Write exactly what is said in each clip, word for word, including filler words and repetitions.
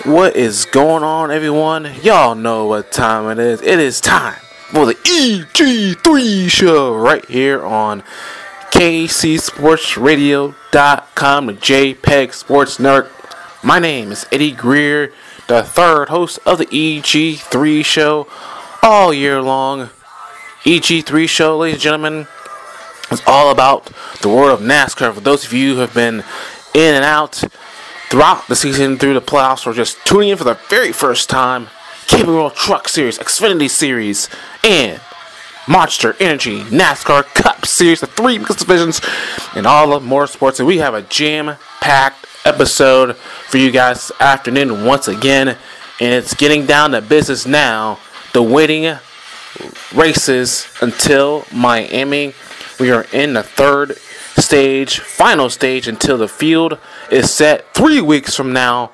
What is going on, everyone? Y'all know what time it is. It is time for the E G three show right here on K C Sports Radio dot com, the JPEG Sports Network. My name is Eddie Greer, the third host of the E G three show all year long. E G three show, ladies and gentlemen, is all about the world of NASCAR. For those of you who have been in and out throughout the season, through the playoffs, or just tuning in for the very first time, Camping World Truck Series, Xfinity Series, and Monster Energy NASCAR Cup Series, the three biggest divisions in all of motorsports. And we have a jam-packed episode for you guys this afternoon once again. And it's getting down to business now. The waiting races until Miami. We are in the third stage, final stage, until the field is set three weeks from now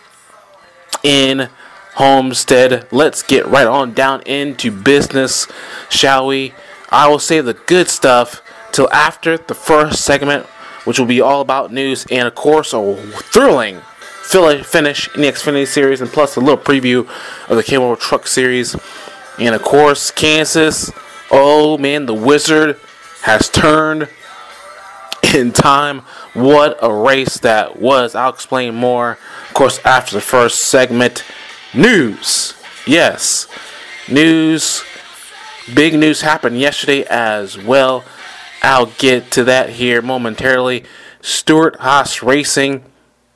in Homestead. Let's get right on down into business, shall we? I will save the good stuff till after the first segment, which will be all about news and, of course, a thrilling finish in the Xfinity Series, and plus a little preview of the Camping World Truck Series. And, of course, Kansas, oh man, the Wizard has turned in time. What a race that was. I'll explain more, of course, after the first segment. News. Yes. News. Big news happened yesterday as well. I'll get to that here momentarily. Stewart-Haas Racing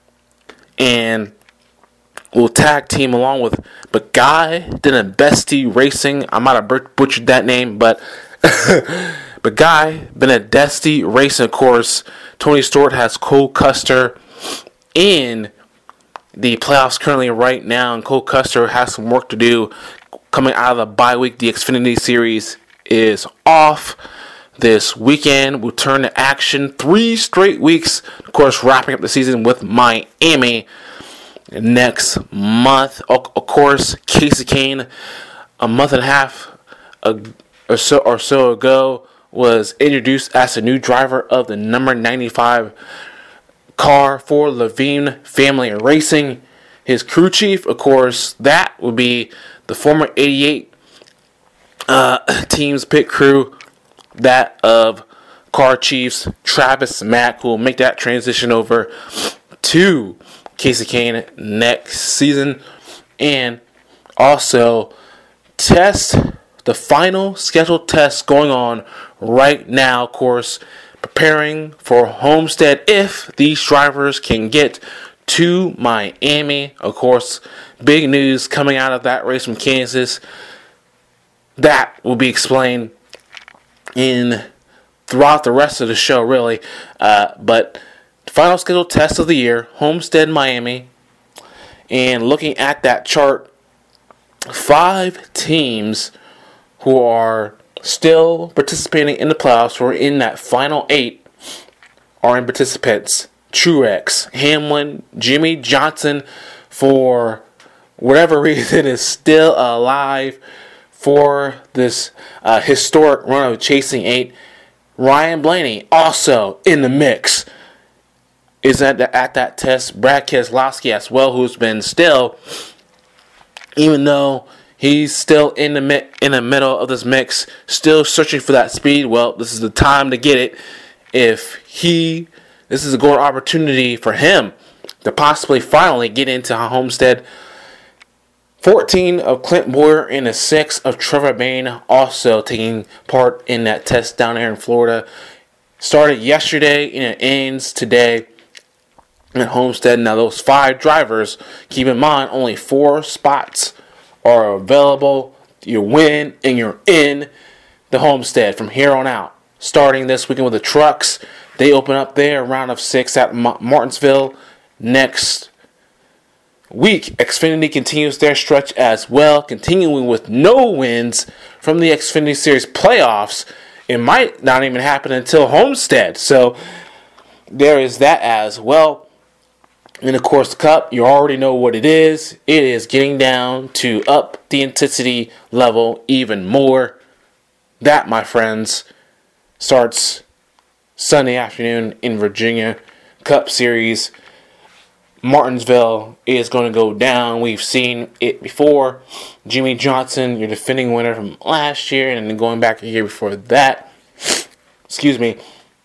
and will tag team along with Bagay Benedesti Racing. I might have butchered that name, but Bagay Benedesti Racing, of course. Tony Stewart has Cole Custer in the playoffs currently right now, and Cole Custer has some work to do coming out of the bye week. The Xfinity Series is off this weekend. We'll turn to action three straight weeks, of course, wrapping up the season with Miami next month. Of course, Kasey Kahne, a month and a half or so, or so ago, was introduced as the new driver of the number ninety-five car for Levine Family Racing. His crew chief, of course, that would be the former eighty-eight uh, team's pit crew, that of car chiefs Travis Mack, who will make that transition over to Kasey Kahne next season. And also test the final scheduled tests going on right now, of course, preparing for Homestead if these drivers can get to Miami. Of course, big news coming out of that race from Kansas. That will be explained in throughout the rest of the show, really. Uh, but final scheduled test of the year, Homestead, Miami. And looking at that chart, five teams who are still participating in the playoffs, who are in that final eight, are in participants. Truex, Hamlin, Jimmy Johnson, for whatever reason, is still alive for this uh, historic run of Chasing Eight. Ryan Blaney also in the mix, is at, the, at that test. Brad Keselowski as well, who's been still, even though he's still in the mi- in the middle of this mix, still searching for that speed. Well, this is the time to get it. If he, this is a golden opportunity for him to possibly finally get into Homestead. fourteen of Clint Boyer and a six of Trevor Bayne also taking part in that test down there in Florida. Started yesterday and it ends today at Homestead. Now those five drivers, keep in mind, only four spots are available. You win and you're in the Homestead from here on out. Starting this weekend with the trucks, they open up their round of six at Martinsville next week. Xfinity continues their stretch as well, continuing with no wins from the Xfinity Series playoffs. It might not even happen until Homestead, so there is that as well. And of course, the Cup, you already know what it is. It is getting down to up the intensity level even more. That, my friends, starts Sunday afternoon in Virginia. Cup Series Martinsville is going to go down. We've seen it before. Jimmie Johnson, your defending winner from last year, and then going back a year before that. Excuse me.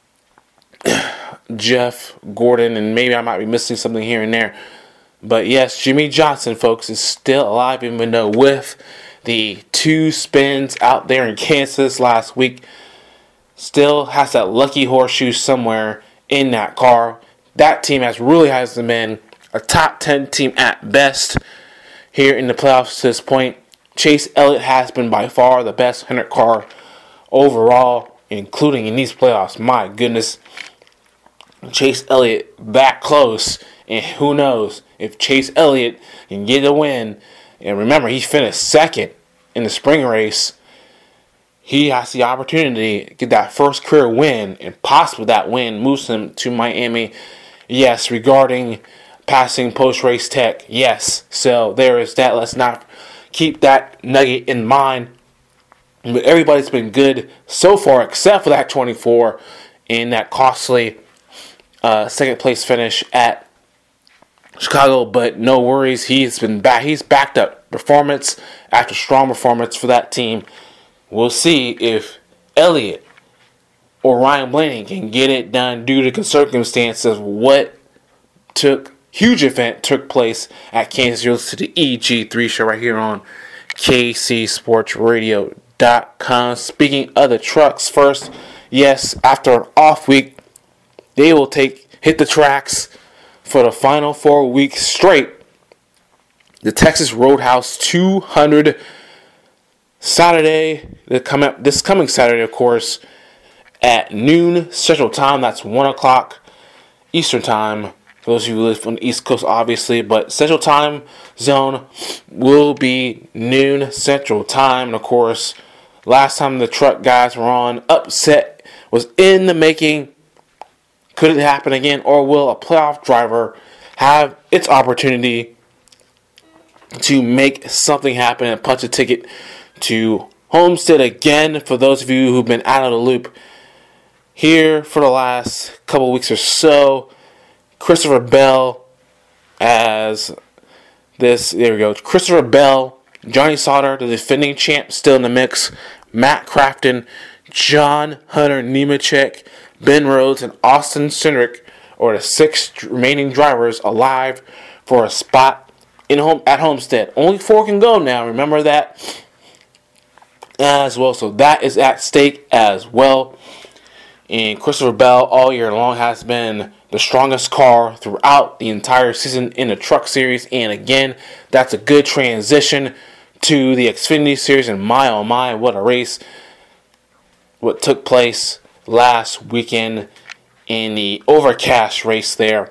Jeff Gordon, and maybe I might be missing something here and there. But yes, Jimmie Johnson, folks, is still alive, even though with the two spins out there in Kansas last week, still has that lucky horseshoe somewhere in that car. That team has really hasn't been a top ten team at best here in the playoffs to this point. Chase Elliott has been by far the best one hundred car overall, including in these playoffs. My goodness. Chase Elliott that close, and who knows if Chase Elliott can get a win. And remember, he finished second in the spring race. He has the opportunity to get that first career win, and possibly that win moves him to Miami. Yes, regarding passing post-race tech, yes. So there is that. Let's not keep that nugget in mind. But everybody's been good so far, except for that twenty-four in that costly uh, second place finish at Chicago. But no worries, he's been back. He's backed up performance after strong performance for that team. We'll see if Elliott or Ryan Blaney can get it done due to the circumstances. What took huge event took place at Kansas City E G three show right here on K C Sports Radio dot com. Speaking of the trucks, first, yes, after an off week, they will take hit the tracks for the final four weeks straight. The Texas Roadhouse two hundred Saturday, the come up, this coming Saturday, of course, at noon Central Time. That's one o'clock Eastern Time. For those of you who live on the East Coast, obviously, but Central Time Zone will be noon Central Time. And of course, last time the truck guys were on, upset was in the making. Could it happen again, or will a playoff driver have its opportunity to make something happen and punch a ticket to Homestead again? For those of you who've been out of the loop here for the last couple weeks or so, Christopher Bell as this, there we go, Christopher Bell, Johnny Sauter, the defending champ, still in the mix, Matt Crafton, John Hunter Nemechek, Ben Rhodes, and Austin Cindric are the six remaining drivers alive for a spot in home at Homestead. Only four can go now, remember that as well. So that is at stake as well. And Christopher Bell all year long has been the strongest car throughout the entire season in the Truck Series. And again, that's a good transition to the Xfinity Series. And my oh my, what a race. What took place last weekend in the Overcast race there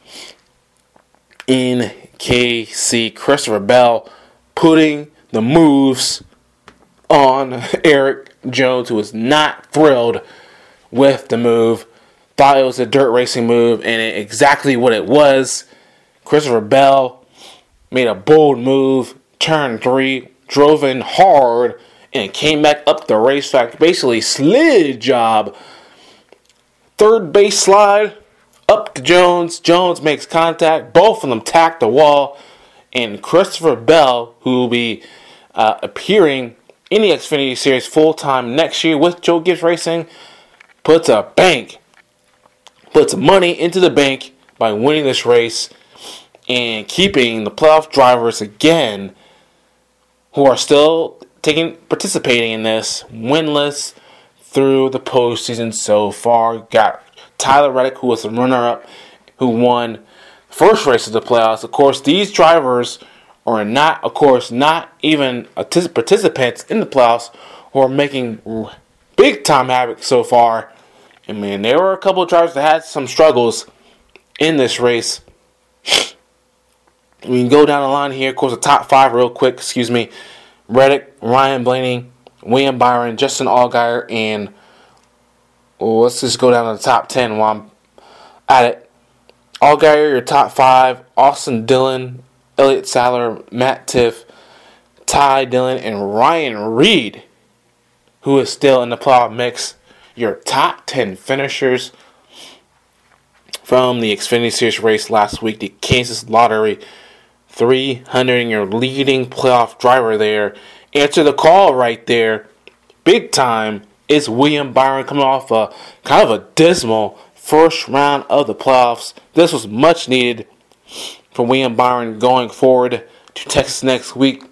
in K C. Christopher Bell putting the moves on Eric Jones, who was not thrilled with the move. Thought it was a dirt racing move, and it, exactly what it was. Christopher Bell made a bold move, turn three, drove in hard, and came back up the racetrack. Basically, slid job. Third base slide up to Jones. Jones makes contact. Both of them tack the wall. And Christopher Bell, who will be uh, appearing in the Xfinity Series full-time next year with Joe Gibbs Racing, puts a bank, puts money into the bank by winning this race and keeping the playoff drivers again, who are still taking participating in this, winless through the postseason so far. Got Tyler Reddick, who was the runner-up, who won the first race of the playoffs. Of course, these drivers are not, of course, not even participants in the playoffs who are making big-time havoc so far. I mean, there were a couple of drivers that had some struggles in this race. We can go down the line here. Of course, the top five real quick. Excuse me. Reddick, Ryan Blaney, William Byron, Justin Allgaier, and well, let's just go down to the top ten while I'm at it. Allgaier, your top five. Austin Dillon, Elliott Sadler, Matt Tiff, Ty Dillon, and Ryan Reed, who is still in the playoff mix. Your top ten finishers. from the Xfinity Series race last week, the Kansas Lottery. three hundred, and your leading playoff driver there. Answer the call right there. Big time is William Byron coming off a kind of a dismal first round of the playoffs. This was much needed for William Byron going forward to Texas next week.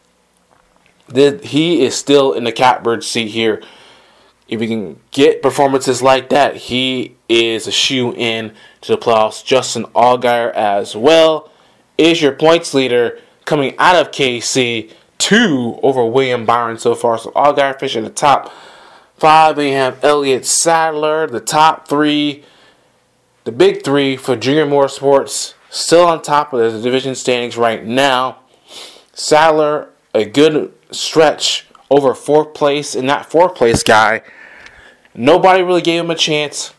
He is still in the catbird seat here. If he can get performances like that, he is a shoe-in to the playoffs. Justin Allgaier as well is your points leader coming out of K C, two over William Byron so far. So Allgaier finishing the top five. Then you have Elliott Sadler, the top three, the big three for Junior Motorsports, still on top of the division standings right now. Sadler, a good stretch over fourth place, and that fourth place guy, nobody really gave him a chance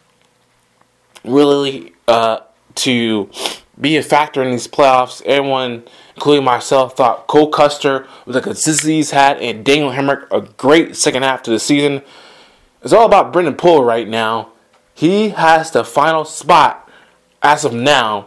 really uh, to be a factor in these playoffs. Everyone, including myself, thought Cole Custer, with the consistency he's had, and Daniel Hemrick, a great second half to the season. It's all about Brendan Poole right now. He has the final spot as of now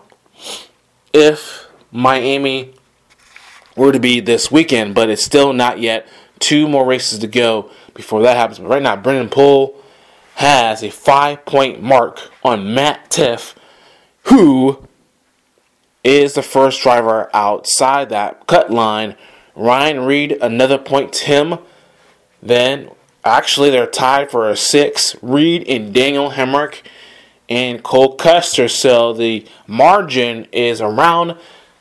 if Miami were to be this weekend, but it's still not yet. Two more races to go before that happens. But right now, Brendan Poole has a five-point mark on Matt Tifft, who is the first driver outside that cut line. Ryan Reed, another point to him. Then, actually, they're tied for a six. Reed and Daniel Hemrick and Cole Custer. So the margin is around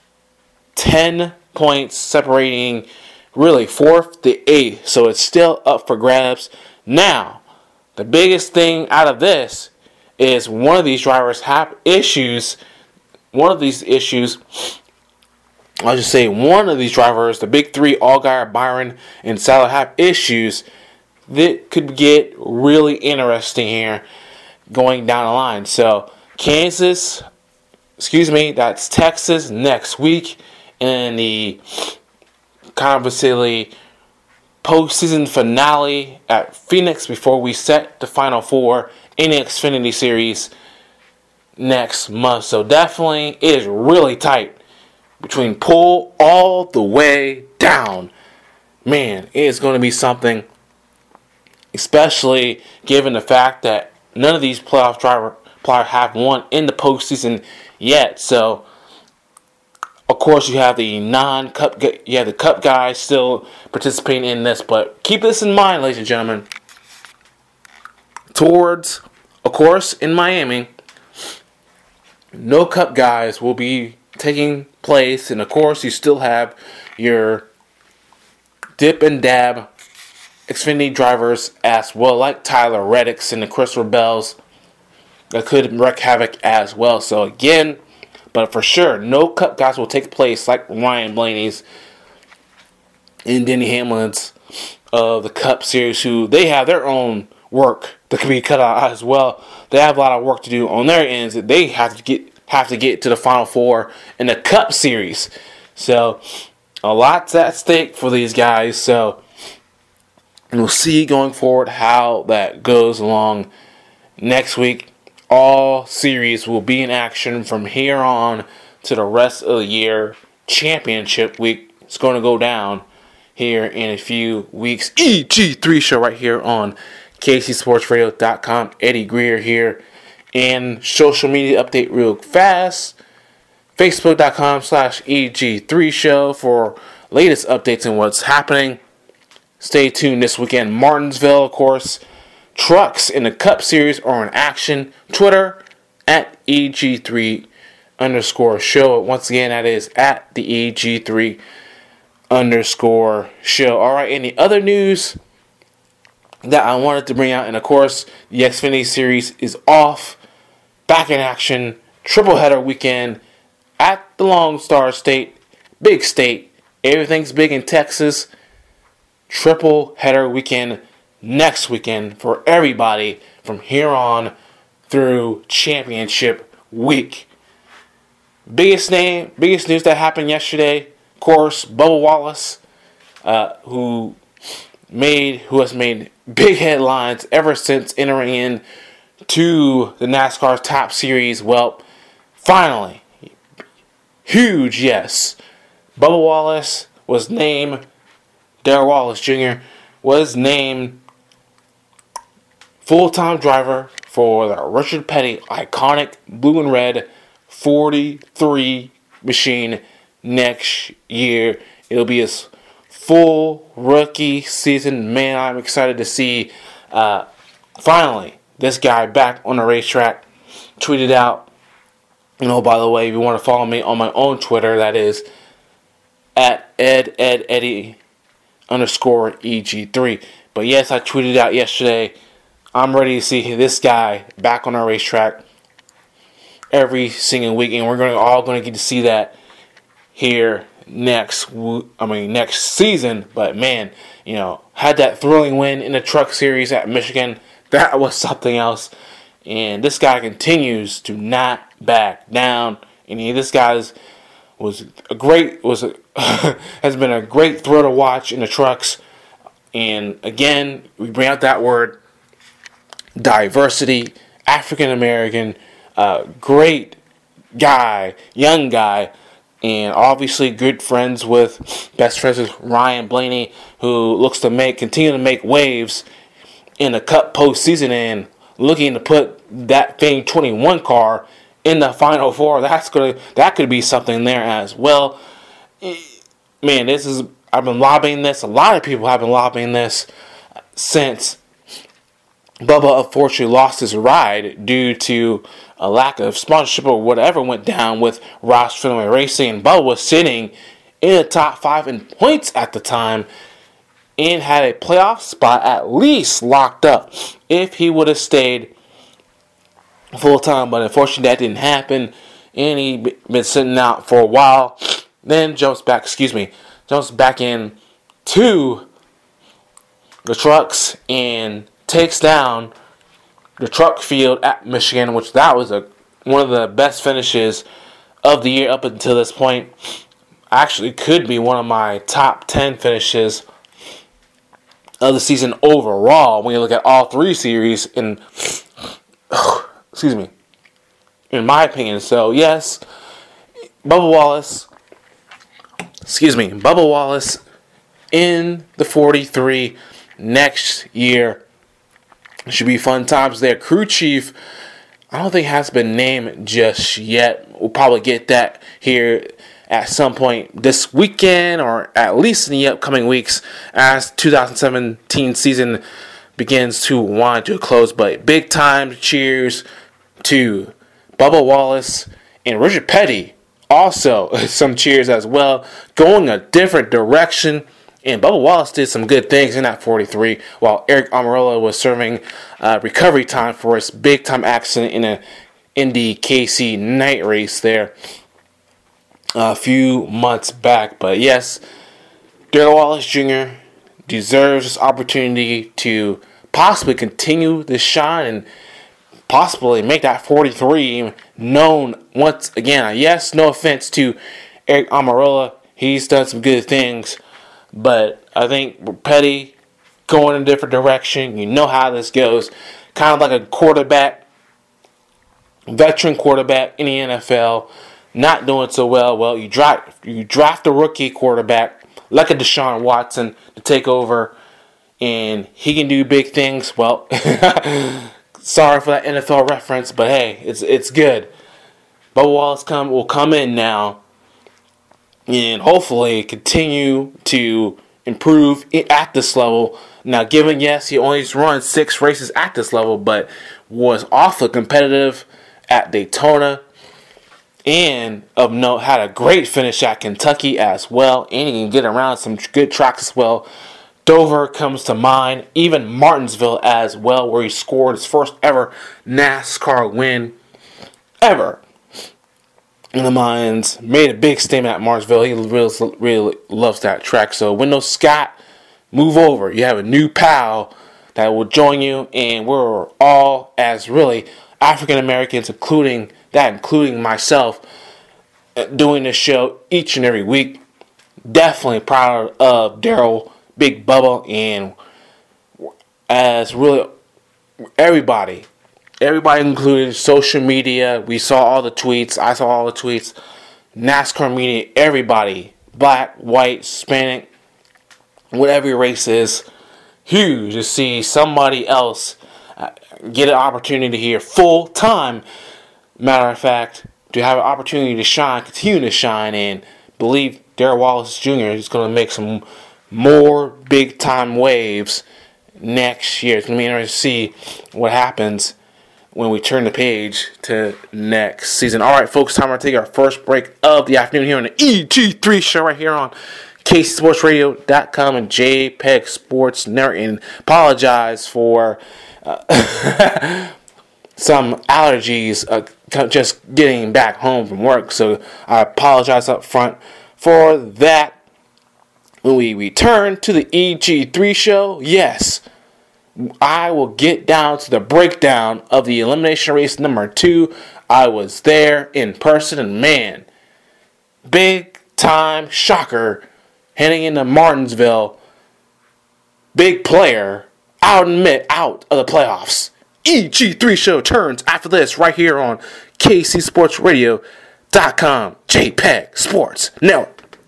ten points, separating really fourth to eighth. So it's still up for grabs. Now, the biggest thing out of this is one of these drivers have issues. One of these issues, I'll just say one of these drivers, the big three, Allgaier, Byron, and Sadler, have issues that could get really interesting here going down the line. So, Kansas, excuse me, that's Texas next week. And the kind of silly postseason finale at Phoenix before we set the Final Four in the Xfinity Series next month. So definitely it is really tight between Poole all the way down. Man, it is going to be something, especially given the fact that none of these playoff driver players have won in the postseason yet. So of course you have the non-cup, you have the cup guys still participating in this, but keep this in mind, ladies and gentlemen. Towards, of course, in Miami, no cup guys will be taking place, and of course you still have your dip and dab Xfinity drivers as well, like Tyler Reddick and the Christopher Bells, that could wreak havoc as well. So again, but for sure, no cup guys will take place like Ryan Blaney's and Denny Hamlin's of the Cup Series, who they have their own work that can be cut out as well. They have a lot of work to do on their ends that they have to get have to get to the Final Four in the Cup Series. So a lot's at stake for these guys. So we'll see going forward how that goes along next week. All series will be in action from here on to the rest of the year. Championship week is going to go down here in a few weeks. E G three show right here on K C Sports Radio dot com. Eddie Greer here. And social media update real fast. Facebook dot com slash E G three show for latest updates and what's happening. Stay tuned this weekend. Martinsville, of course. Trucks in the Cup Series are in action. Twitter at E G three underscore show. Once again, that is at the E G three underscore show. Alright, any other news that I wanted to bring out? And of course, the Xfinity Series is off. Back in action. Triple header weekend at the Lone Star State. Big state. Everything's big in Texas. Triple header weekend next weekend for everybody from here on through championship week. Biggest name, biggest news that happened yesterday, of course, Bubba Wallace, uh, who made, who has made big headlines ever since entering in to the NASCAR's top series. Well, finally, huge yes. Bubba Wallace was named, Darrell Wallace Junior was named full-time driver for the Richard Petty iconic blue and red forty-three machine next year. It'll be his full rookie season. Man, I'm excited to see uh, finally this guy back on the racetrack. Tweeted out, you know, by the way, if you want to follow me on my own Twitter, that is at Ed Ed Eddie underscore E G three. But yes, I tweeted out yesterday, I'm ready to see this guy back on our racetrack every single week, and we're going to all going to get to see that here next. I mean next season. But man, you know, had that thrilling win in the Truck Series at Michigan. That was something else. And this guy continues to not back down. And he, this guy's was a great was a, has been a great thrill to watch in the trucks. And again, we bring out that word, diversity, African American, uh, great guy, young guy, and obviously good friends with, best friends with Ryan Blaney, who looks to make continue to make waves in the Cup postseason and looking to put that Fame twenty-one car in the Final Four. That's gonna that could be something there as well. Man, this is I've been lobbying this. A lot of people have been lobbying this since Bubba unfortunately lost his ride due to a lack of sponsorship or whatever went down with Roush Fenway Racing. And Bubba was sitting in the top five in points at the time and had a playoff spot at least locked up if he would have stayed full time. But unfortunately that didn't happen, and he been sitting out for a while. Then jumps back, excuse me, jumps back in to the trucks and takes down the truck field at Michigan, which that was a one of the best finishes of the year up until this point. Actually could be one of my top ten finishes of the season overall when you look at all three series in excuse me in my opinion. So yes, Bubba Wallace excuse me Bubba Wallace in the forty-three next year. Should be fun times there. Crew chief, I don't think has been named just yet. We'll probably get that here at some point this weekend, or at least in the upcoming weeks as twenty seventeen season begins to wind to a close. But big time cheers to Bubba Wallace and Richard Petty. Also, some cheers as well, going a different direction. And Bubba Wallace did some good things in that forty-three, while Aric Almirola was serving uh, recovery time for his big-time accident in a Indy K C night race there a few months back. But yes, Darrell Wallace Junior deserves this opportunity to possibly continue this shine and possibly make that forty-three known once again. Yes, no offense to Aric Almirola. He's done some good things. But I think Petty going in a different direction. You know how this goes. Kind of like a quarterback, veteran quarterback in the N F L, not doing so well. Well, you draft you draft a rookie quarterback like a Deshaun Watson to take over, and he can do big things. Well, sorry for that N F L reference, but hey, it's it's good. Bubba Wallace come will come in now and hopefully continue to improve at this level. Now, given, yes, he only run six races at this level, but was awfully competitive at Daytona. And of note, had a great finish at Kentucky as well. And he can get around some good tracks as well. Dover comes to mind. Even Martinsville as well, where he scored his first ever NASCAR win ever. In the mines, made a big statement at Martinsville. He really, really loves that track. So, Wendell Scott, move over. You have a new pal that will join you, and we're all, as really African Americans, including that, including myself, doing this show each and every week. Definitely proud of Darrell, Big Bubba, and as really everybody everybody included, social media, we saw all the tweets, I saw all the tweets, NASCAR media, everybody, black, white, Hispanic, whatever your race is, huge to see somebody else get an opportunity here full time. Matter of fact, to have an opportunity to shine, continue to shine, and believe Darrell Wallace Junior is going to make some more big time waves next year. It's going to be interesting to see what happens when we turn the page to next season. All right, folks, time to take our first break of the afternoon here on the E G three show right here on K C Sports Radio dot com and JPEG Sports Network. And apologize for uh, some allergies uh, just getting back home from work. So I apologize up front for that. When we return to the E G three show, yes, I will get down to the breakdown of the elimination race number two. I was there in person, and man, big time shocker heading into Martinsville. Big player out in mid out of the playoffs. E G three show turns after this right here on K C Sports Radio dot com, JPEG Sports Network.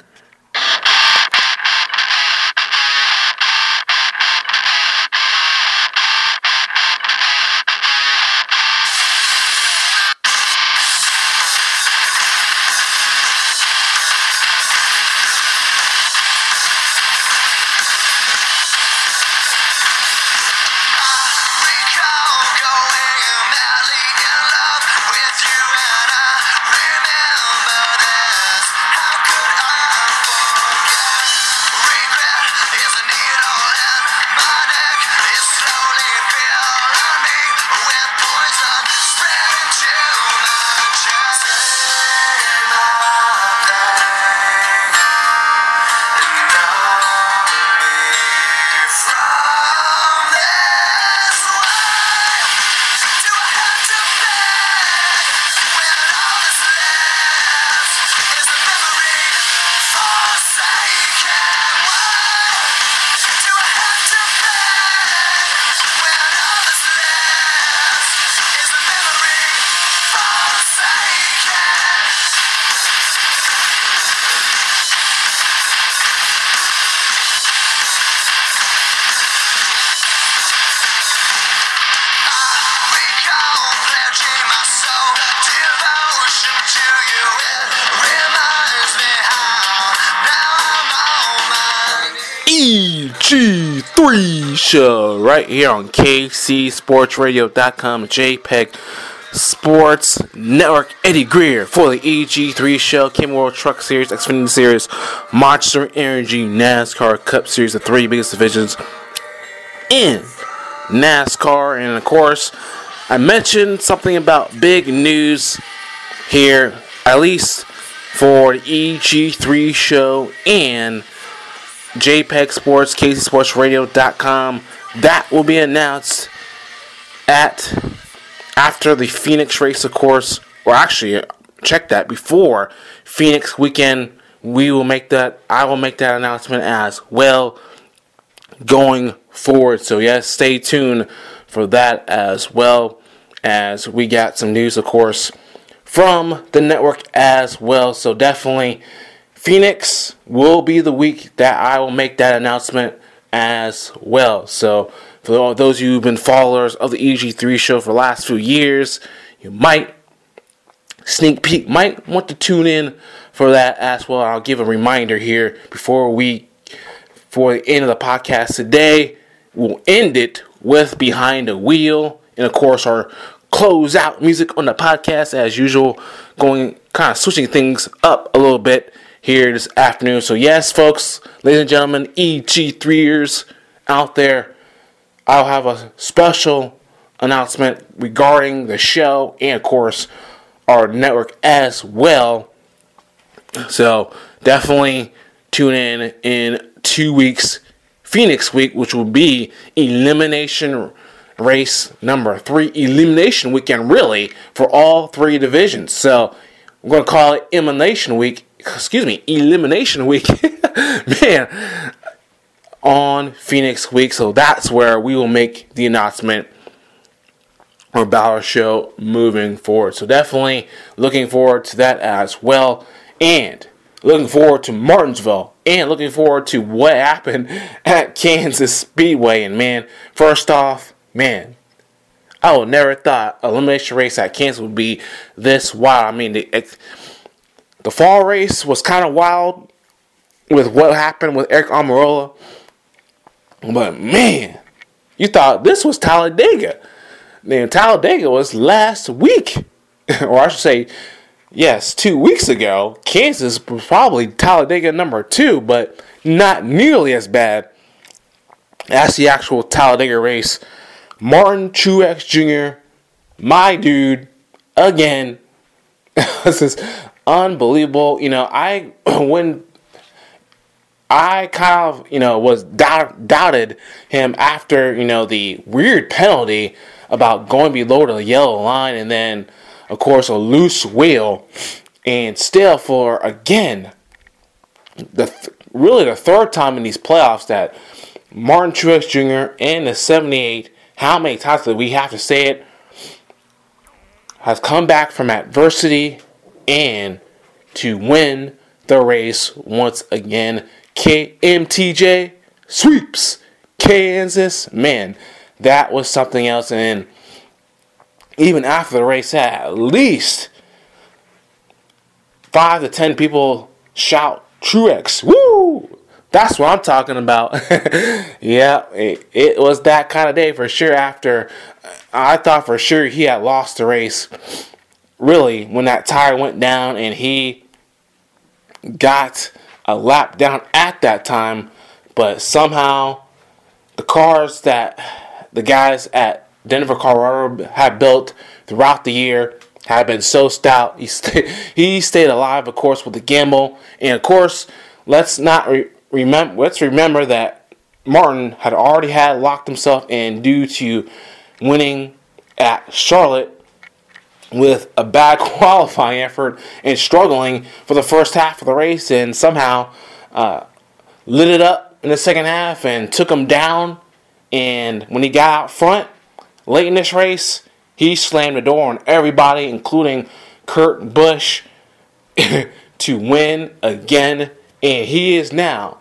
E G three show right here on K C Sports Radio dot com, JPEG Sports Network. Eddie Greer for the E G three show, Kim World Truck Series, Xfinity Series, Monster Energy NASCAR Cup Series, the three biggest divisions in NASCAR. And of course, I mentioned something about big news here, at least for the E G three show and JPEG Sports, K C Sports Radio dot com. That will be announced at after the Phoenix race, of course, or actually check that before Phoenix weekend. We will make that. I will make that announcement as well going forward. So yes, stay tuned for that as well, as we got some news, of course, from the network as well. So definitely, Phoenix will be the week that I will make that announcement as well. So for all those of you who've been followers of the E G three show for the last few years, you might sneak peek, might want to tune in for that as well. I'll give a reminder here before we, for the end of the podcast today. We'll end it with Behind the Wheel, and of course our close out music on the podcast as usual, going kind of switching things up a little bit here this afternoon. So yes, folks, ladies and gentlemen, E G threeers out there, I'll have a special announcement regarding the show and, of course, our network as well. So definitely tune in in two weeks, Phoenix week, which will be elimination race number three, elimination weekend, really, for all three divisions. So we're going to call it Elimination Week. Excuse me, Elimination Week, man, on Phoenix Week. So that's where we will make the announcement or Balor show moving forward. So definitely looking forward to that as well. And looking forward to Martinsville. And looking forward to what happened at Kansas Speedway. And man, first off, man, I would never thought elimination race at Kansas would be this wild. I mean, the, the fall race was kind of wild with what happened with Eric Almirola. But man, you thought this was Talladega. Man, Talladega was last week. Or I should say, yes, two weeks ago. Kansas was probably Talladega number two, but not nearly as bad as the actual Talladega race. Martin Truex Junior, my dude, again. This is unbelievable. You know, I when I kind of, you know, was doubt, doubted him after, you know, the weird penalty about going below the yellow line and then, of course, a loose wheel. And still for, again, the th- really the third time in these playoffs that Martin Truex Junior and the seventy-eight, how many times do we have to say it, has come back from adversity and to win the race once again. K M T J sweeps Kansas. Man, that was something else. And even after the race, at least five to ten people shout Truex. Woo! That's what I'm talking about. Yeah, it, it was that kind of day for sure. After I thought for sure he had lost the race. Really, when that tire went down and he got a lap down at that time, but somehow the cars that the guys at Denver, Colorado had built throughout the year had been so stout. He st- he stayed alive, of course, with the gamble, and of course, let's not re- remember. Let's remember that Martin had already had locked himself in due to winning at Charlotte with a bad qualifying effort and struggling for the first half of the race, and somehow uh, lit it up in the second half and took him down. And when he got out front late in this race, he slammed the door on everybody, including Kurt Busch, to win again. And he is now,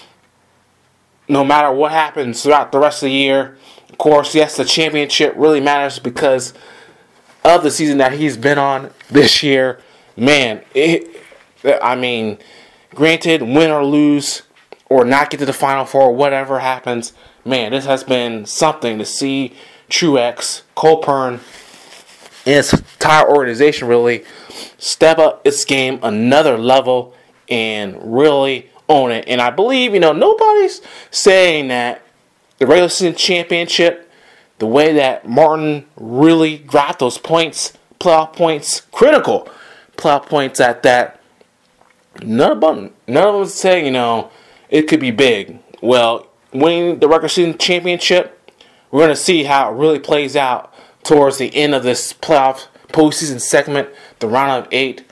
no matter what happens throughout the rest of the year, of course, yes, the championship really matters because of the season that he's been on this year. Man, it, I mean, granted, win or lose, or not get to the Final Four, whatever happens, man, this has been something to see Truex, Cole Pearn, and his entire organization really step up its game another level and really own it. And I believe, you know, nobody's saying that the regular season championship, the way that Martin really got those points, playoff points, critical playoff points at that, none of them, none of them say, you know, it could be big. Well, winning the regular season championship, we're going to see how it really plays out towards the end of this playoff postseason segment, the round of eight.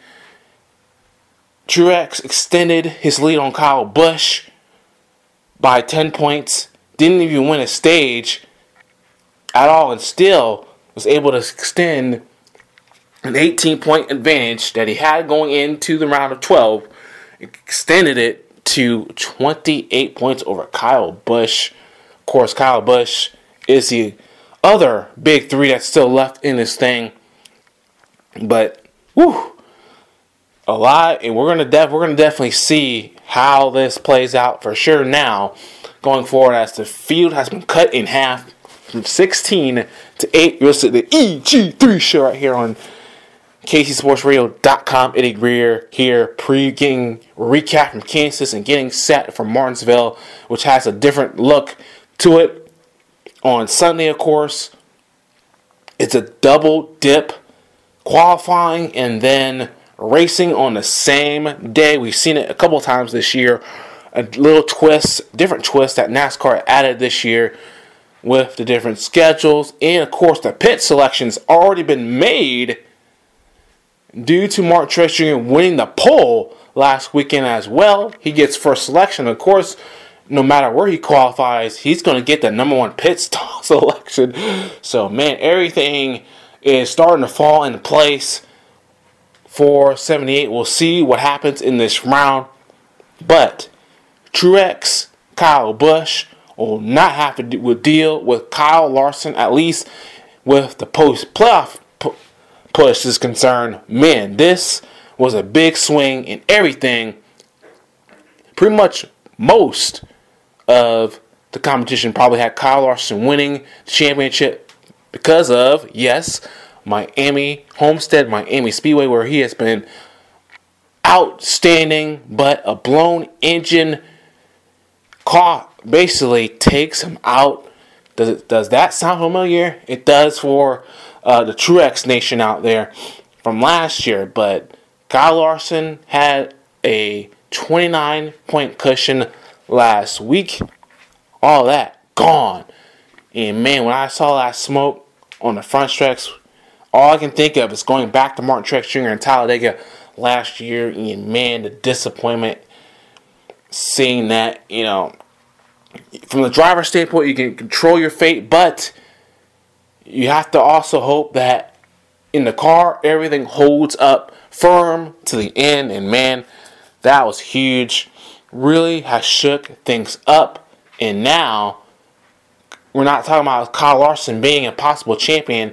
Truex extended his lead on Kyle Busch by ten points, didn't even win a stage at all, and still was able to extend an eighteen-point advantage that he had going into the round of twelve, extended it to twenty-eight points over Kyle Busch. Of course, Kyle Busch is the other big three that's still left in this thing. But, whew, a lot, and we're gonna def- we're gonna definitely see how this plays out for sure now, going forward, as the field has been cut in half from sixteen to eight. You'll see the E G three show right here on K C Sports Radio dot com. Eddie Greer here, pre-getting recap from Kansas and getting set for Martinsville, which has a different look to it. On Sunday, of course, it's a double dip, qualifying and then racing on the same day. We've seen it a couple times this year. A little twist, different twist that NASCAR added this year with the different schedules. And, of course, the pit selection's already been made due to Mark Truex Junior winning the pole last weekend as well. He gets first selection. Of course, no matter where he qualifies, he's going to get the number one pit stop selection. So, man, everything is starting to fall into place for seventy-eight. We'll see what happens in this round. But Truex, Kyle Busch will not have to do, will deal with Kyle Larson, at least with the post-playoff pu- push is concerned. Man, this was a big swing in everything. Pretty much most of the competition probably had Kyle Larson winning the championship because of, yes, Miami, Homestead, Miami Speedway, where he has been outstanding, but a blown engine car basically takes him out. Does it, does that sound familiar? It does for uh, the Truex Nation out there from last year, but Kyle Larson had a twenty-nine point cushion last week. All that gone. And man, when I saw that smoke on the front stretch, all I can think of is going back to Martin Truex Junior in Talladega last year. And man, the disappointment seeing that, you know, from the driver's standpoint, you can control your fate, but you have to also hope that in the car, everything holds up firm to the end. And man, that was huge. Really has shook things up. And now, we're not talking about Kyle Larson being a possible champion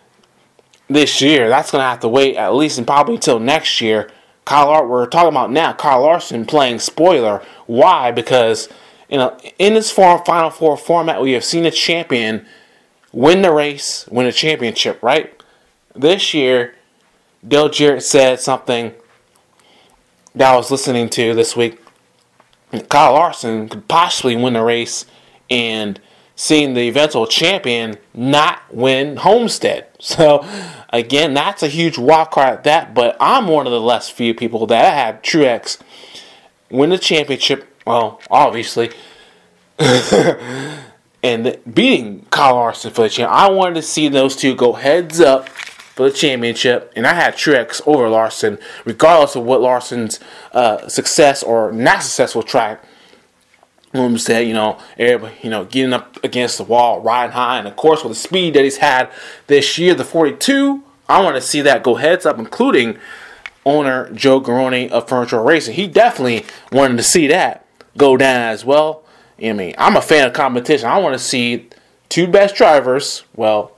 this year. That's going to have to wait at least and probably until next year. Kyle, we're talking about now Kyle Larson playing spoiler. Why? Because in, a, in this form, Final Four format, we have seen a champion win the race, win a championship, right? This year, Dale Jarrett said something that I was listening to this week. Kyle Larson could possibly win the race and seeing the eventual champion not win Homestead. So, again, that's a huge wild card at that, but I'm one of the less few people that have Truex win the championship, well, obviously, and beating Kyle Larson for the championship. I wanted to see those two go heads up for the championship, and I had Truex over Larson, regardless of what Larson's uh, success or not successful track. Homestead, you know, everybody, you know, getting up against the wall, riding high, and of course with the speed that he's had this year, the forty-two, I want to see that go heads up, including owner Joe Garone of Furniture Racing. He definitely wanted to see that go down as well. I mean, I'm a fan of competition. I want to see two best drivers, well,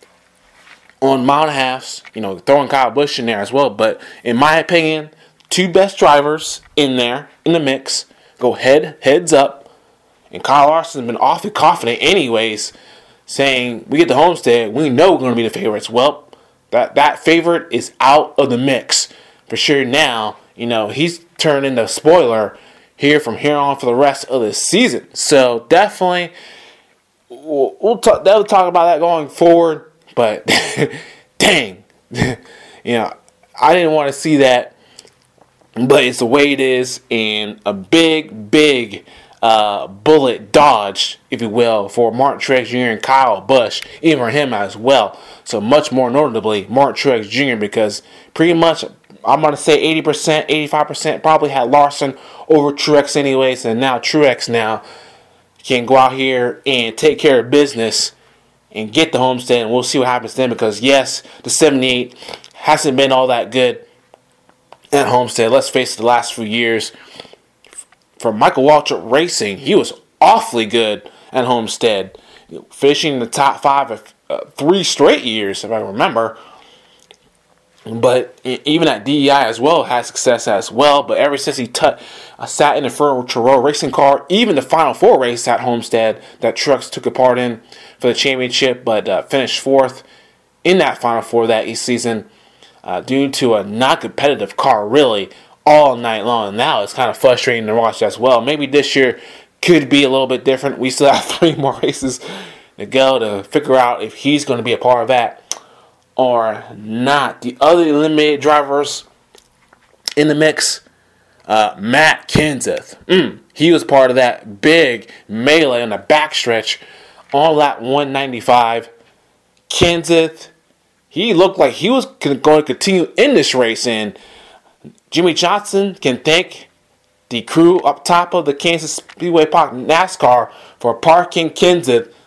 on mile and a halves, you know, throwing Kyle Busch in there as well. But in my opinion, two best drivers in there, in the mix, go head, heads up. And Kyle Larson's been awfully confident anyways, saying, we get the Homestead, we know we're going to be the favorites. Well, that, that favorite is out of the mix for sure now. You know, he's turned into a spoiler here from here on for the rest of the season. So definitely, we'll, we'll talk, they'll talk about that going forward. But, dang, you know, I didn't want to see that, but it's the way it is, and a big, big uh, bullet dodged, if you will, for Martin Truex Junior and Kyle Busch, even for him as well. So much more notably, Martin Truex Junior, because pretty much, I'm going to say eighty percent, eighty-five percent probably had Larson over Truex anyways, and now Truex now can go out here and take care of business and get the Homestead, and we'll see what happens then, because yes, the seventy-eight hasn't been all that good at Homestead. Let's face it, the last few years, for Michael Waltrip Racing, he was awfully good at Homestead, finishing in the top five of uh, three straight years, if I remember. But even at D E I as well, had success as well. But ever since he t- uh, sat in the Furniture Row racing car, even the Final Four race at Homestead that Truex took a part in for the championship, but uh, finished fourth in that Final Four that season uh, due to a not competitive car really all night long. And now it's kind of frustrating to watch as well. Maybe this year could be a little bit different. We still have three more races to go to figure out if he's going to be a part of that or not. The other eliminated drivers in the mix, uh, Matt Kenseth. Mm, he was part of that big melee on the backstretch on lap one ninety-five. Kenseth, he looked like he was going to continue in this race, and Jimmy Johnson can thank the crew up top of the Kansas Speedway Park NASCAR for parking Kenseth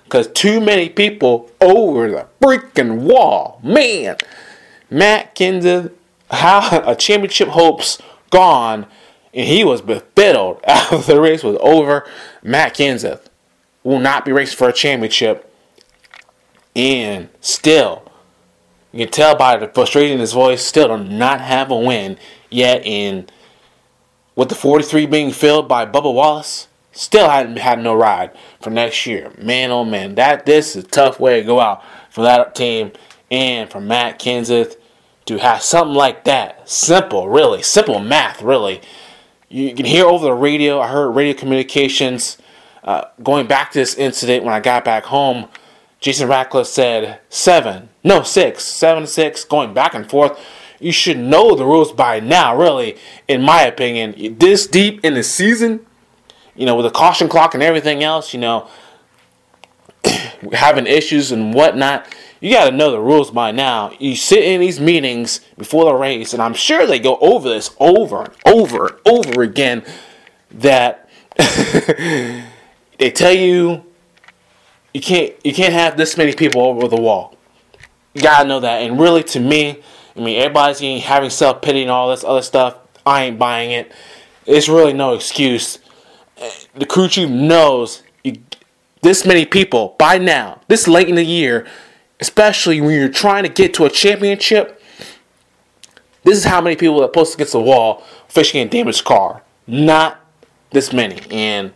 because too many people over the freaking wall. Man, Matt Kenseth, how a championship hopes gone, and he was befiddled after the race was over. Matt Kenseth will not be racing for a championship, and still, you can tell by the frustration in his voice, still do not have a win yet. And with the forty-three being filled by Bubba Wallace, still hadn't had no ride for next year. Man, oh man, that this is a tough way to go out for that team and for Matt Kenseth to have something like that. Simple, really. Simple math, really. You can hear over the radio. I heard radio communications uh, going back to this incident when I got back home. Jason Ratcliffe said seven, no six, seven to six, going back and forth. You should know the rules by now, really, in my opinion. This deep in the season, you know, with the caution clock and everything else, you know, having issues and whatnot, you got to know the rules by now. You sit in these meetings before the race, and I'm sure they go over this over and over and over again, that they tell you you can't you can't have this many people over the wall. You got to know that. And really, to me, I mean, everybody's having self-pity and all this other stuff. I ain't buying it. It's really no excuse. The crew chief knows you, this many people by now, this late in the year, especially when you're trying to get to a championship, this is how many people are posted against the wall fishing a damaged car. Not this many. And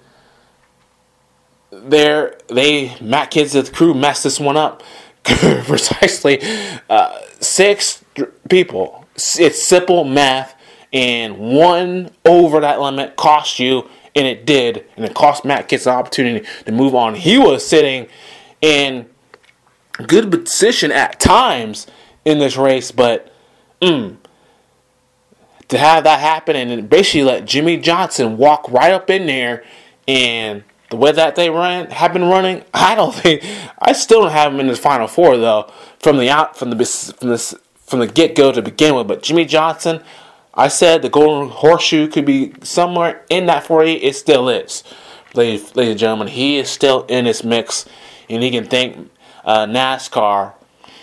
there, they, Matt Kenseth, the crew messed this one up. Precisely, uh, six people. It's simple math, and one over that limit cost you, and it did, and it cost Matt Kenseth the opportunity to move on. He was sitting in good position at times in this race, but mm, to have that happen and basically let Jimmie Johnson walk right up in there, and the way that they run have been running, I don't think I still don't have them in the Final Four though. From the out from the from the from the get go to begin with, but Jimmie Johnson, I said the Golden Horseshoe could be somewhere in that forty-eight. It still is, ladies, ladies and gentlemen. He is still in this mix, and he can thank uh, NASCAR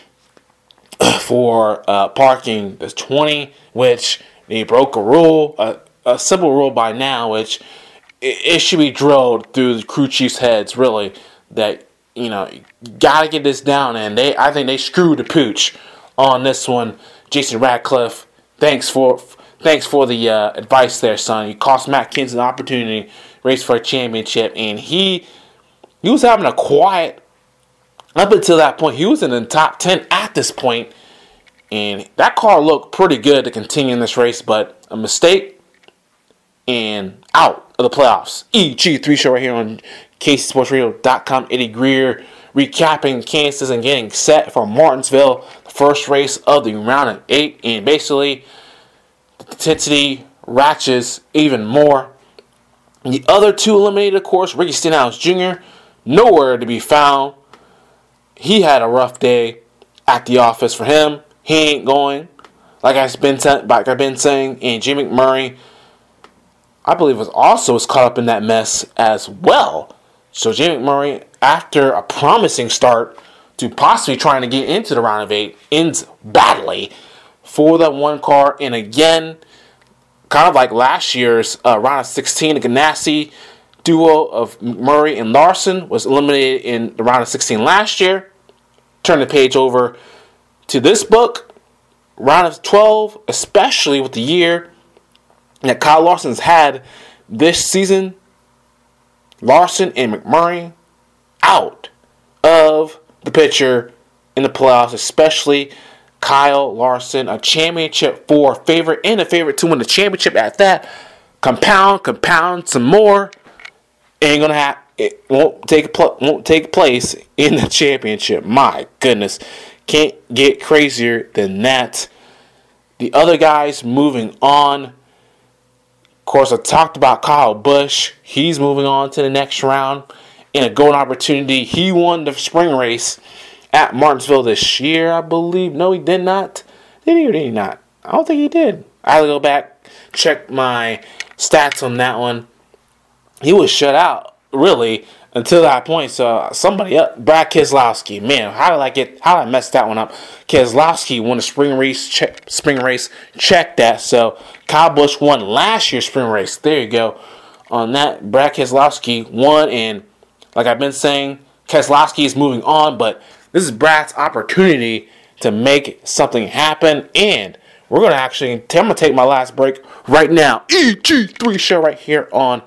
for uh, parking the twenty, which they broke a rule, a, a simple rule by now, which it should be drilled through the crew chief's heads, really, that, you know, you got to get this down. And they, I think they screwed the pooch on this one. Jason Ratcliffe, thanks for thanks for the uh, advice there, son. You cost Matt Kenseth an opportunity to race for a championship. And he, he was having a quiet, up until that point, he was in the top ten at this point. And that car looked pretty good to continue in this race, but a mistake and out of the playoffs. E G three show right here on K C Sports Radio dot com. Eddie Greer recapping Kansas and getting set for Martinsville, the first race of the round of eight. And basically, the intensity ratchets even more. And the other two eliminated, of course, Ricky Stenhouse Junior, nowhere to be found. He had a rough day at the office for him. He ain't going. Like I've been, like I've been saying, and Jim McMurray, I believe, was also was caught up in that mess as well. So Jim McMurray, after a promising start to possibly trying to get into the round of eight, ends badly for that one car. And again, kind of like last year's uh, round of sixteen, the Ganassi duo of McMurray and Larson was eliminated in the round of sixteen last year. Turn the page over to this book, round of twelve, especially with the year that Kyle Larson's had this season. Larson and McMurray out of the picture in the playoffs, especially Kyle Larson, a championship four favorite and a favorite to win the championship at that. Compound, compound some more. Ain't gonna have it won't take pl- won't take place in the championship. My goodness, can't get crazier than that. The other guys moving on. Of course, I talked about Kyle Busch. He's moving on to the next round in a golden opportunity. He won the spring race at Martinsville this year, I believe. No, he did not. Did he or did he not? I don't think he did. I had to go back, check my stats on that one. He was shut out, really, until that point. So somebody else, Brad Keselowski, man, how did I get? How did I mess that one up? Keselowski won the spring race. Check, spring race, check that. So Kyle Busch won last year's spring race. There you go. On that, Brad Keselowski won, and like I've been saying, Keselowski is moving on, but this is Brad's opportunity to make something happen, and we're gonna actually. I'm gonna take my last break right now. E G three show right here on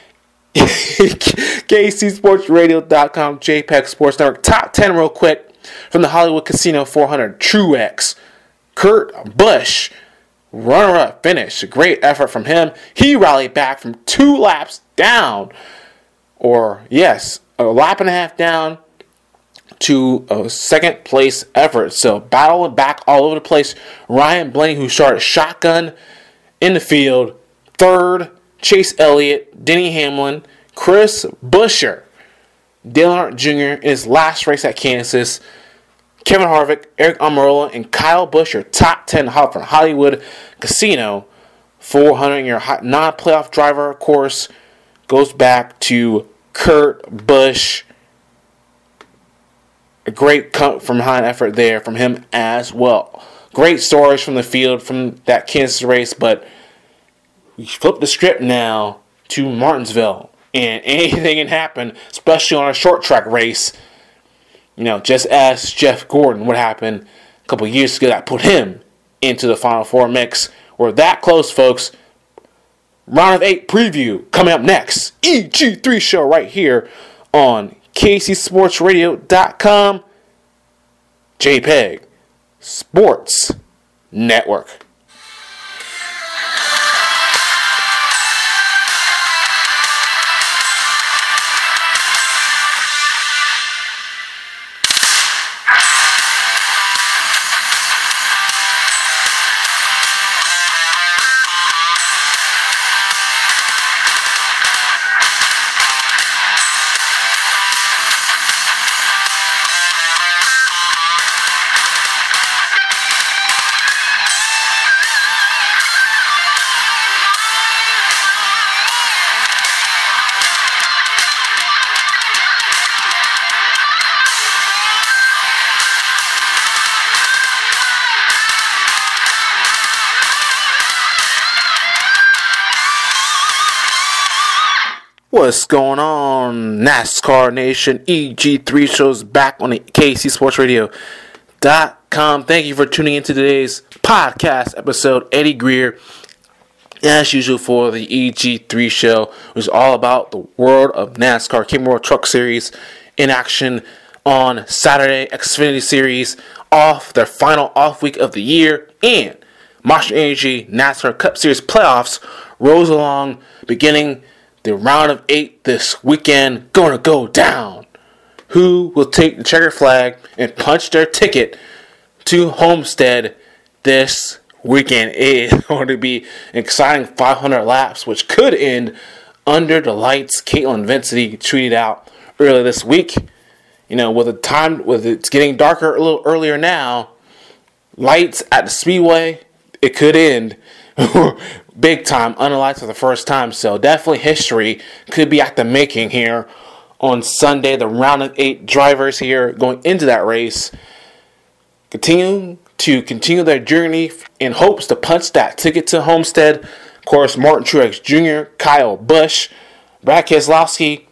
K C Sports Radio dot com, JPEG Sports Network. Top ten real quick from the Hollywood Casino four hundred. Truex, Kurt Busch, runner-up finish. A great effort from him. He rallied back from two laps down, or yes, a lap and a half down to a second place effort. So battling back all over the place. Ryan Blaney, who started shotgun in the field, third. Chase Elliott, Denny Hamlin, Chris Buescher, Dale Earnhardt Junior in his last race at Kansas, Kevin Harvick, Eric Almirola, and Kyle Busch, your top ten from Hollywood Casino. four hundred, your non-playoff driver, of course, goes back to Kurt Busch. A great come from behind effort there from him as well. Great stories from the field from that Kansas race, but we flip the script now to Martinsville, and anything can happen, especially on a short track race. You know, just ask Jeff Gordon what happened a couple years ago that put him into the Final Four mix. We're that close, folks. Round of eight preview coming up next. E G three show right here on K C Sports Radio dot com, JPEG Sports Network. What's going on, NASCAR Nation? E G three shows back on the K C Sports Radio dot com. Thank you for tuning into today's podcast episode. Eddie Greer, as usual, for the E G three show. It was all about the world of NASCAR. King World Truck Series in action on Saturday. Xfinity Series off their final off week of the year. And Monster Energy NASCAR Cup Series playoffs rolls along, beginning the round of eight this weekend. Gonna go down. Who will take the checker flag and punch their ticket to Homestead this weekend? It is going to be an exciting five hundred laps, which could end under the lights. Caitlin Vincent tweeted out earlier this week, you know, with the time, with it's getting darker a little earlier now, lights at the Speedway, it could end big time under lights for the first time. So definitely history could be at the making here on Sunday. The round of eight drivers here going into that race continue to continue their journey in hopes to punch that ticket to Homestead. Of course, Martin Truex Junior, Kyle Busch, Brad Keselowski,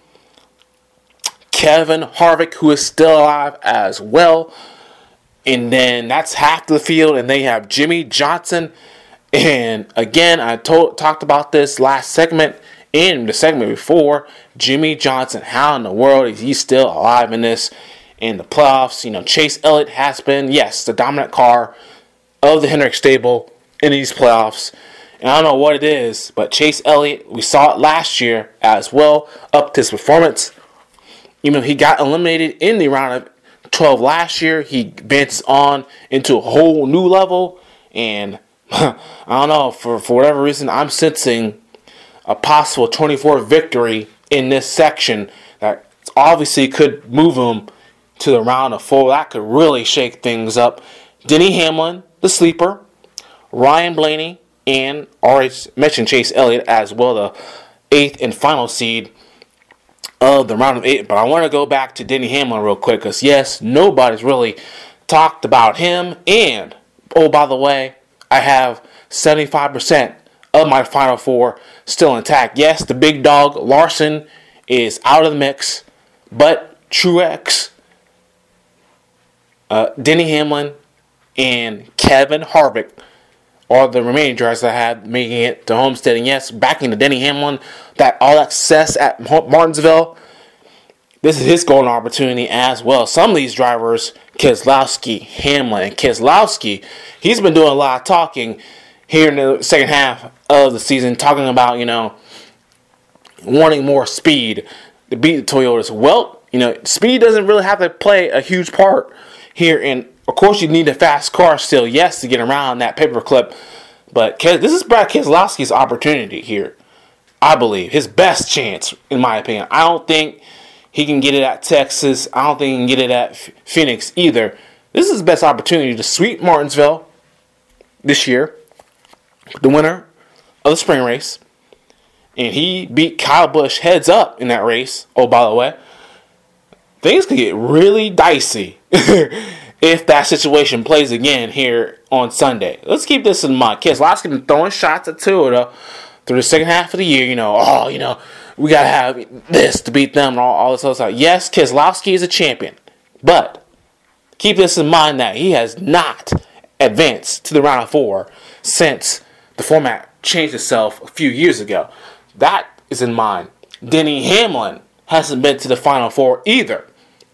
Kevin Harvick, who is still alive as well. And then that's half the field. And they have Jimmie Johnson. And again, I told, talked about this last segment in the segment before. Jimmie Johnson, how in the world is he still alive in this? In the playoffs, you know, Chase Elliott has been, yes, the dominant car of the Hendrick stable in these playoffs. And I don't know what it is, but Chase Elliott, we saw it last year as well, upped his performance. Even though he got eliminated in the round of twelve last year, he advances on into a whole new level. And I don't know, for, for whatever reason, I'm sensing a possible twenty-four victory in this section that obviously could move him to the round of four. That could really shake things up. Denny Hamlin, the sleeper, Ryan Blaney, and already mentioned Chase Elliott as well, the eighth and final seed of the round of eight. But I want to go back to Denny Hamlin real quick because, yes, nobody's really talked about him. And, oh, by the way, I have seventy-five percent of my Final Four still intact. Yes, the big dog, Larson, is out of the mix. But Truex, uh, Denny Hamlin, and Kevin Harvick are the remaining drivers that I have making it to Homestead. And yes, backing to Denny Hamlin, that all that success at Martinsville, this is his golden opportunity as well. Some of these drivers, Keselowski, Hamlin, and Keselowski, he's been doing a lot of talking here in the second half of the season, talking about, you know, wanting more speed to beat the Toyotas. Well, you know, speed doesn't really have to play a huge part here. And, of course, you need a fast car still, yes, to get around that paperclip. But this is Brad Keselowski's opportunity here, I believe. His best chance, in my opinion. I don't think he can get it at Texas. I don't think he can get it at Phoenix either. This is his best opportunity to sweep Martinsville this year, the winner of the spring race. And he beat Kyle Busch heads up in that race. Oh, by the way, things could get really dicey if that situation plays again here on Sunday. Let's keep this in mind. Keselowski's been throwing shots at Toyota through the second half of the year. You know, oh, you know, we got to have this to beat them and all, all this other stuff. Yes, Keselowski is a champion. But keep this in mind that he has not advanced to the round of four since the format changed itself a few years ago. That is in mind. Denny Hamlin hasn't been to the Final Four either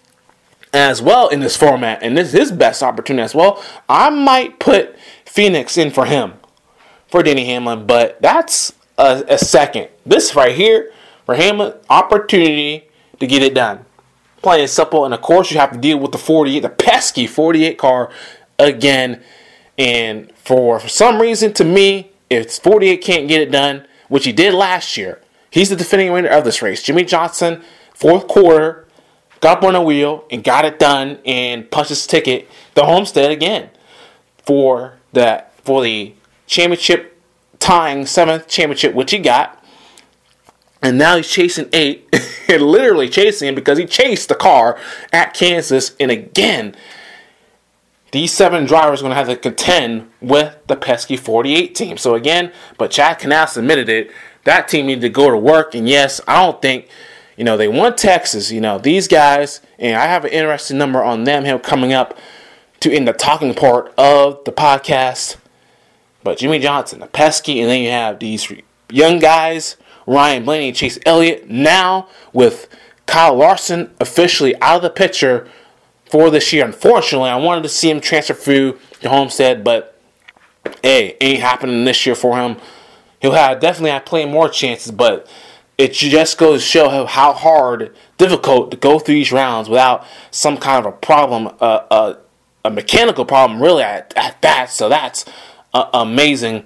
as well in this format, and this is his best opportunity as well. I might put Phoenix in for him, for Denny Hamlin, but that's a, a second. This right here, for Hamlin, opportunity to get it done. Plain and simple, and of course you have to deal with the forty-eight, the pesky forty-eight car again, and for, for some reason, to me, if forty-eight can't get it done, which he did last year, he's the defending winner of this race. Jimmie Johnson, fourth quarter, got up on the wheel and got it done and punched his ticket to Homestead again for that for the championship tying seventh championship, which he got. And now he's chasing eight, and literally chasing him because he chased the car at Kansas. And again, these seven drivers are going to have to contend with the pesky forty-eight team. So again, but Chad Knaus admitted it. That team needed to go to work. And yes, I don't think, you know, they won Texas. You know, these guys, and I have an interesting number on them here coming up to in the talking part of the podcast. But Jimmie Johnson, the pesky, and then you have these young guys, Ryan Blaney, Chase Elliott, now with Kyle Larson officially out of the picture for this year. Unfortunately, I wanted to see him transfer through to Homestead, but hey, ain't happening this year for him. He'll have definitely have plenty more chances, but it just goes to show how, how hard, difficult to go through these rounds without some kind of a problem, uh, uh, a mechanical problem, really at, at that. So that's uh, amazing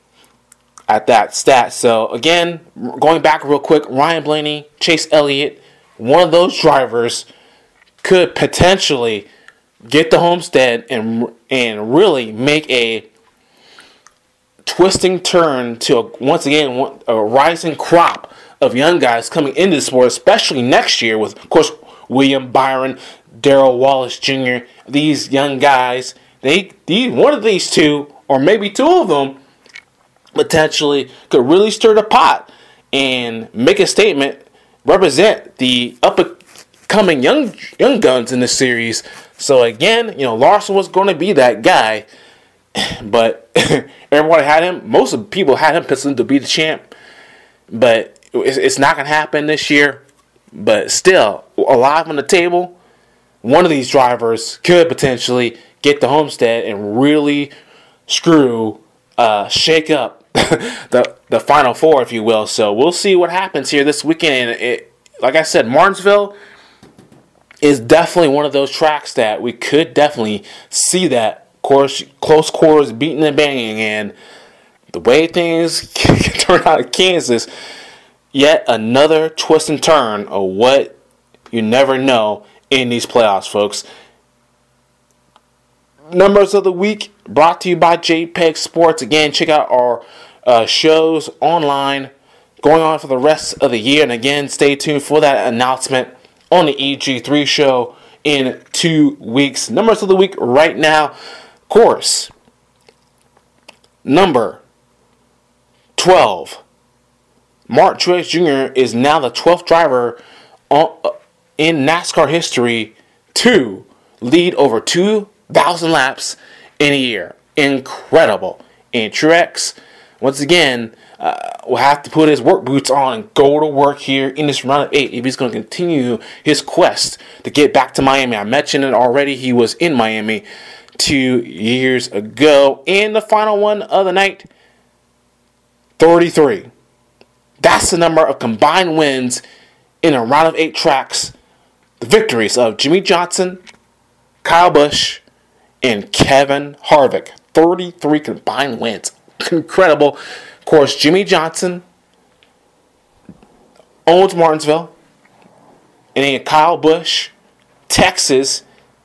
at that stat. So again, going back real quick, Ryan Blaney, Chase Elliott, one of those drivers could potentially get the Homestead and and really make a twisting turn to a, once again a rising crop of young guys coming into the sport, especially next year with, of course, William Byron, Darrell Wallace Junior These young guys, they these one of these two, or maybe two of them, potentially could really stir the pot and make a statement, represent the up coming young young guns in this series. So again, you know, Larson was going to be that guy, but everyone had him. Most of the people had him penciled to be the champ, but it's, it's not going to happen this year. But still, alive on the table, one of these drivers could potentially get the Homestead and really screw, uh, shake up the the Final Four, if you will. So we'll see what happens here this weekend. And it, like I said, Martinsville is definitely one of those tracks that we could definitely see that, of course, close quarters, beating and banging, and the way things turn out in Kansas, yet another twist and turn of what you never know in these playoffs, folks. Numbers of the week brought to you by JPEG Sports. Again, check out our uh, shows online. going on for the rest of the year. And again, stay tuned for that announcement on the E G three show in two weeks. Numbers of the week right now. Of course, number twelve. Mark Truex Junior is now the twelfth driver on, uh, in NASCAR history to lead over two thousand laps in a year. Incredible. And Truex, once again, uh, will have to put his work boots on and go to work here in this round of eight if he's going to continue his quest to get back to Miami. I mentioned it already. He was in Miami two years ago. And the final one of the night, thirty-three. That's the number of combined wins in a round of eight tracks. The victories of Jimmie Johnson, Kyle Busch, and Kevin Harvick. thirty-three combined wins. Incredible. Of course, Jimmie Johnson owns Martinsville. And then Kyle Busch, Texas.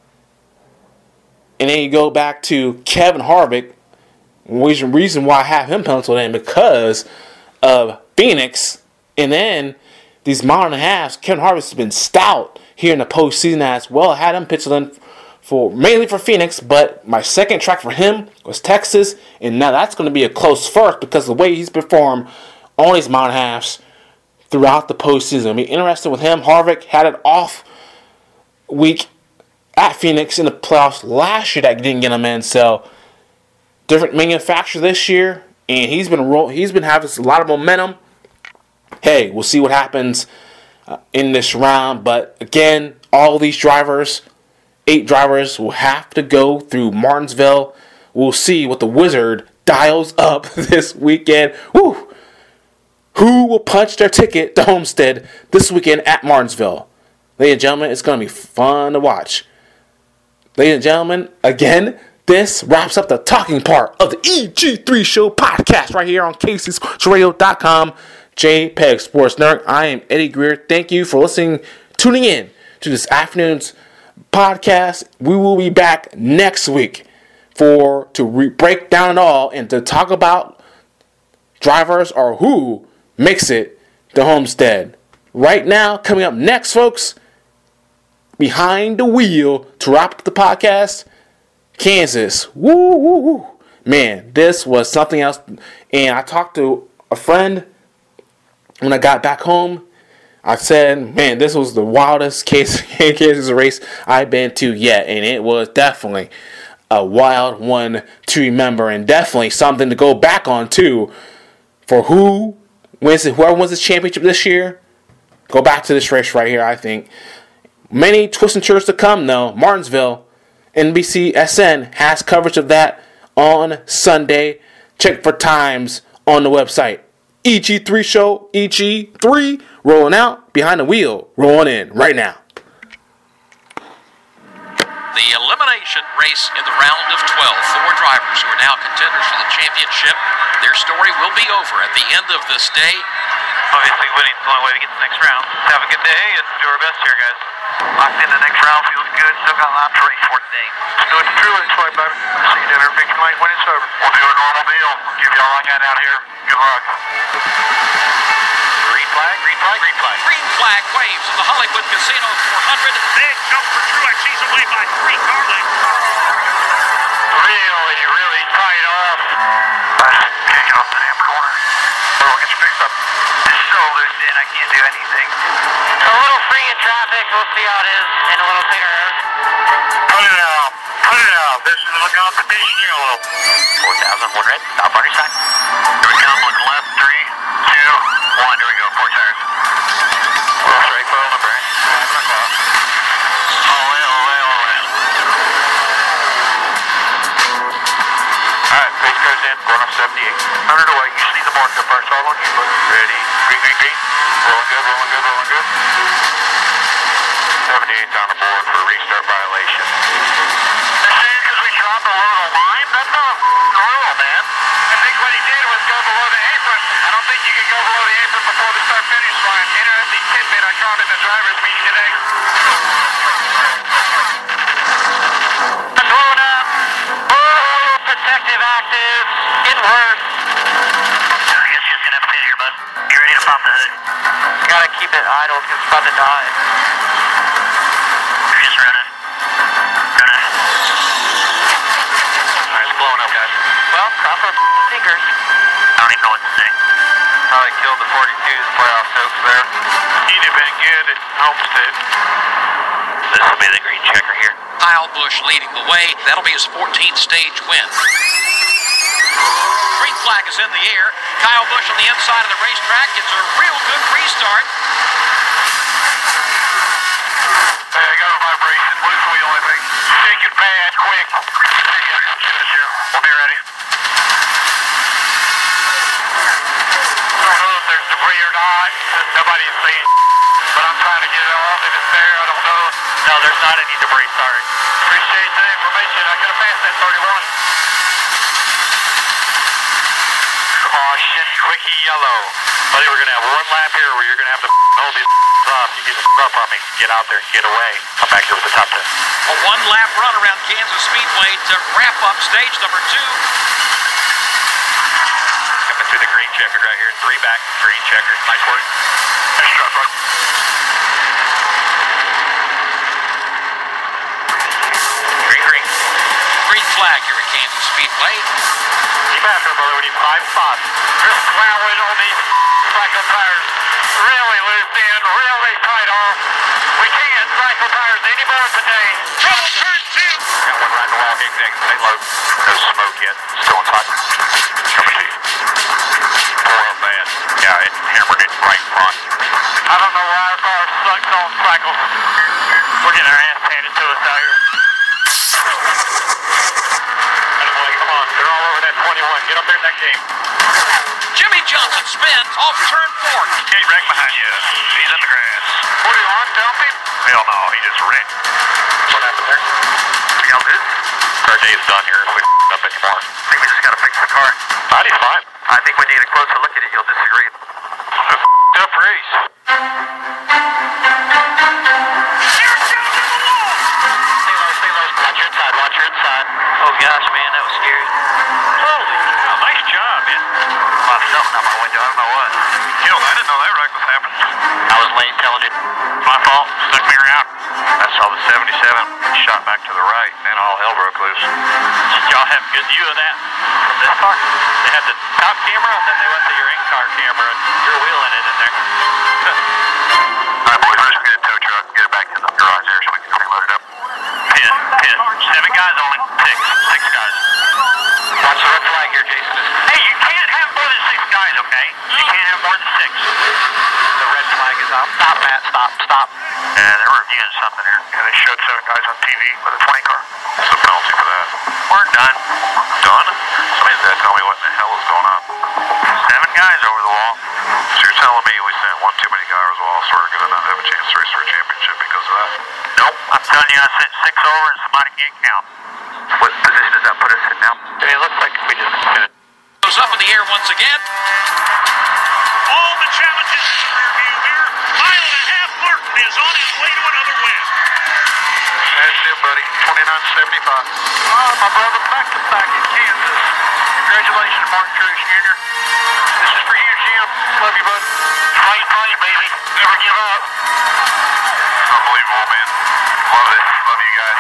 And then you go back to Kevin Harvick. Which reason why I have him penciled in because of Phoenix. And then these mile and a halves, Kevin Harvick has been stout here in the postseason as well. I had him penciled in for mainly for Phoenix, but my second track for him was Texas, and now that's going to be a close first because of the way he's performed on these mile and a halves throughout the postseason. I'll be interested with him. Harvick had an off week at Phoenix in the playoffs last year that didn't get him in, so different manufacturer this year, and he's been roll, he's been having a lot of momentum. Hey, we'll see what happens uh, in this round, but again, all these drivers, eight drivers, will have to go through Martinsville. We'll see what the Wizard dials up this weekend. Woo! Who will punch their ticket to Homestead this weekend at Martinsville? Ladies and gentlemen, it's going to be fun to watch. Ladies and gentlemen, again, this wraps up the talking part of the E G three Show podcast right here on K C Sports Radio dot com. JPEG Sports Network. I am Eddie Greer. Thank you for listening, tuning in to this afternoon's podcast. We will be back next week for to re- break down it all and to talk about drivers or who makes it to Homestead. Right now, coming up next, folks, behind the wheel to wrap up the podcast, Kansas. Woo, woo, woo. Man, this was something else. And I talked to a friend when I got back home. I said, man, this was the wildest Kansas race I've been to yet. And it was definitely a wild one to remember. And definitely something to go back on, too. For who wins it, whoever wins this championship this year, go back to this race right here, I think. Many twists and turns to come, though. Martinsville, N B C S N has coverage of that on Sunday. Check for times on the website. E G three Show, E G three, rolling out, behind the wheel, rolling in right now. The elimination race in the round of twelve. Four drivers who are now contenders for the championship. Their story will be over at the end of this day. Obviously, winning is the only way to get to the next round. Have a good day and do our best here, guys. Locked in the next round, feels good. Still got a lot to race for today. Do it true, it's right, baby. See you down there, big night when it's over. We'll do a normal deal. Give you all I got out here. Good luck. Green flag, green flag, green flag. Green flag waves in the Hollywood Casino four hundred. Big jump for Truex. He's away by three car lengths. Really, really tight off. Can't get off the damn corner. Oh, I'll get you fixed up. It's so loose in, I can't do anything. A little free in traffic, we'll see how it is in a little cleaner air. Put it out, put it out. This is the competition yellow. four thousand one red, stop on your side. Here we come, look left, three, two, one. Here we go, four tires. Well, straight foil number, right? Five o'clock. All in, all in, all in. Alright, pace goes in, going off seventy-eight. one hundred away, you just need the mark up first, all on you, bud. Ready, green, green, green. Rolling good, rolling good, rolling good. seventy-eight's on the board for a restart violation. They're saying because we dropped below the line? That's not a rule, man. I think what he did was go below the apron. I don't think you can go below the apron before the start-finish line. Interesting tidbit I caught in the driver's meeting today. Blown up. Oh, protective active. Getting worse. I guess you're just going to have to pit here, bud. You ready to pop idle, it's about to die. You're just running. Running. Alright, it's blowing up, guys. Well, cross our fingers. I don't even know what to say. Probably killed the forty-twos playoff soaks there. He'd have been good at Homestead. This will be the green checker here. Kyle Busch leading the way. That'll be his fourteenth stage win. Green flag is in the air. Kyle Busch on the inside of the racetrack gets a real good restart. Hey, I got a vibration. Loose wheel, I think. Shake it bad, quick. We'll be ready. I don't know if there's debris or not. Nobody's seen. But I'm trying to get it off. If it's there, I don't know. No, there's not any debris, sorry. Appreciate the information. I could have passed that thirty-one. Caution, quickie yellow. Buddy, we're going to have one lap here where you're going to have to hold these up. You get this up on me, get out there, get away. Come back here with the top ten. A one-lap run around Kansas Speedway to wrap up stage number two. Coming through the green checker right here. Three back, green checker. Nice work. Nice job, bud. Green, green. Green flag here at Kansas Speedway. Keep after, brother. We need five spots. Just plowing on these cycle tires. Really loose in, really tight off. We can't cycle tires anymore today. Trouble turn two. Got one right in the wall, zigzag, stay low. No smoke yet. Still inside. Coming to you. Tore up bad. Yeah, it hammered it right front. I don't know why our car sucks on cycles. We're getting our ass handed to us out here. Anyway, come on. They're all over that twenty-one. Get up there in that game. Jimmy Johnson spins off turn four. Kate wrecked behind you. He's in the grass. forty-one, dumping? Hell no, he just wrecked. What happened there? We got this? Our day is done here if we f***ed up anymore. I think we just gotta fix the car. Body's fine. I think we need a closer look at it. You'll disagree. It's a f***ed up race. Stay low, stay low. Watch your inside, watch your inside. Oh gosh, man, that was scary. Holy cow, nice job, man. I saw something out my window, I don't know what. Yo, I didn't know that wreck was happening. I was late telling you. My fault, stuck me around. I saw the seventy-seven shot back to the right, and then all hell broke loose. Did y'all have a good view of that from this car? They had the top camera, and then they went to your in-car camera, and you're wheeling it in there. All right, boys, we're just going to get a tow truck, get it back to the garage there so we can load it up. Pit, pit. Seven guys only. Six. Six guys. Watch the red flag here, Jason. Hey, you can't have more than six guys, okay? You can't have more than six. The red flag is out. Stop, Matt. Stop, stop. Yeah, they're reviewing something here. Yeah, they showed seven guys on T V with a twenty car. What's the penalty for that? We're done. Done? Somebody's got to tell me what in the hell is going on. Seven guys over the wall. So you're telling me we sent one too many guys over the wall, so we're going to not have a chance to race for a championship because of that? Nope. I'm telling you, I sent six over and somebody can't count. What position does that put us in now? It looks like we just gonna... Goes up in the air once again. All the challenges in the rear view mirror. Mile and a half Martin is on his way to another win. That's it, buddy. twenty-nine seventy-five. Oh, my brother back to back in Kansas. Congratulations, Martin Truex Junior This is for you, Jim. Love you, bud. Fight, fight, baby. Never give up. Unbelievable, man. Love it. Love you guys.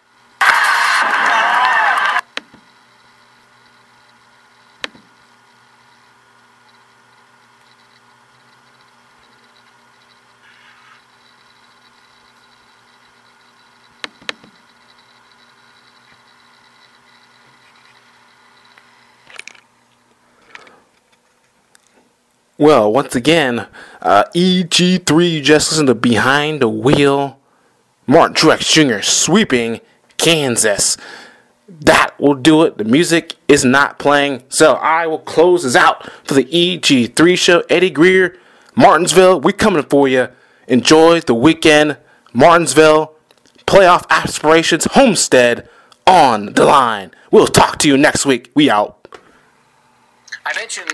Well, once again, uh, E G three, you just listened to Behind the Wheel. Martin Truex Junior sweeping Kansas. That will do it. The music is not playing, so I will close this out for the E G three show. Eddie Greer, Martinsville, we coming for you. Enjoy the weekend. Martinsville, playoff aspirations, Homestead on the line. We'll talk to you next week. We out. I mentioned